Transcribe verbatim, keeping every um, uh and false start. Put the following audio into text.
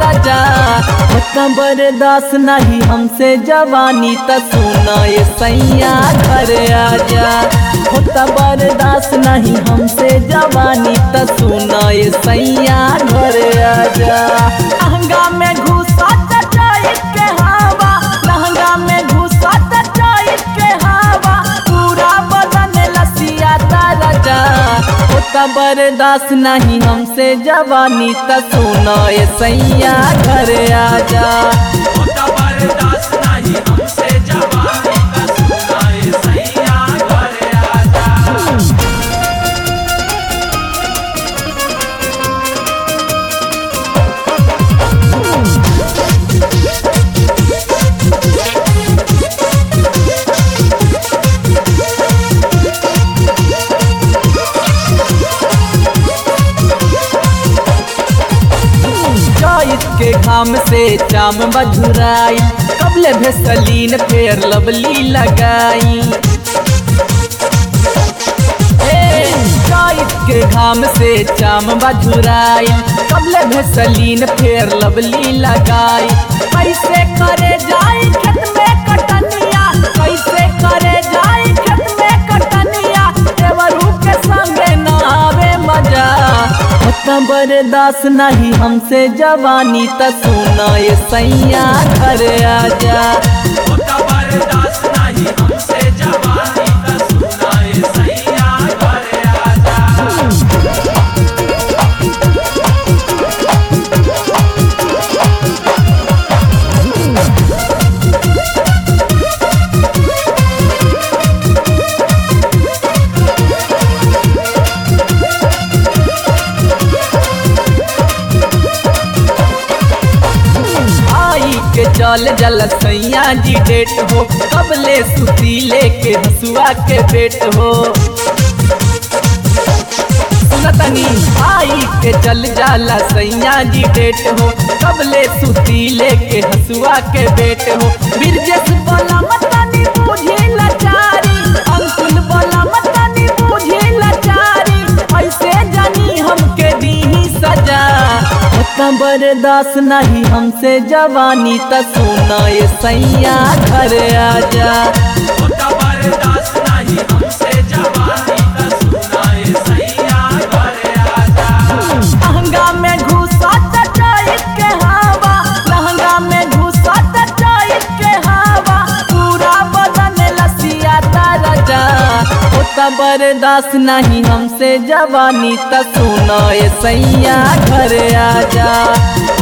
राजा। होता बर्दाश्त नहीं हमसे जवानी त सुना ये सैया घर आजा। होता बर्दाश्त नहीं हमसे जवानी त सुना ये सैया घर आजा। लहंगा में घुसा चटाई के हवा, लहंगा में घुसा चटाई के हवा, पूरा बदन लसियाता राजा। होता बर्दाश्त नहीं हमसे जवानी त सुना ये सैया घर आजा। होता बर्दाश्त नहीं हमसे जवानी त सुना ये सैया घर आजा। चैत के घाम से चाम बझुराई, कबले भेसलीन फेर लवली लगाई। चैत के घाम से चाम बझुराई, कबले भेसलीन फेर लवली लगाई। कैसे करे जाई खेत में कटनिया, कैसे करे जाई खेत में कटनिया, देवरू के संगे न आवे मजा। होता बर्दाश्त नहीं हमसे जवानी त सुना ये सैया घर आजा। होता बर्दाश्त नहीं हमसे जवानी त सुना ये सैया घर आजा। के चल जल सैया जी डेट हो, कबले सुती लेके हसुआ के बेट हो। सुनतनी आई के चल जाला सैया जी डेट हो, कबले सुती लेके हसुआ के बेट हो। बिरजस बोला मतनी बुझे लाचारी, अंकुल बोला मतनी बुझे लाचारी, ऐसे जानी हमके दी सजा। होता बर्दाश्त नहीं हमसे जवानी त सुना ये सैया घर आजा। होता बर्दाश्त नहीं हमसे जवानी त सुना ये सैया घर आजा। लहंगा में घुसा चटाई के हवा, लहंगा में घुसा चटाई के हवा, पूरा बदन लसियाता राजा। होता बर्दाश्त नहीं हमसे जवानी त सुना ये सैया घर आजा।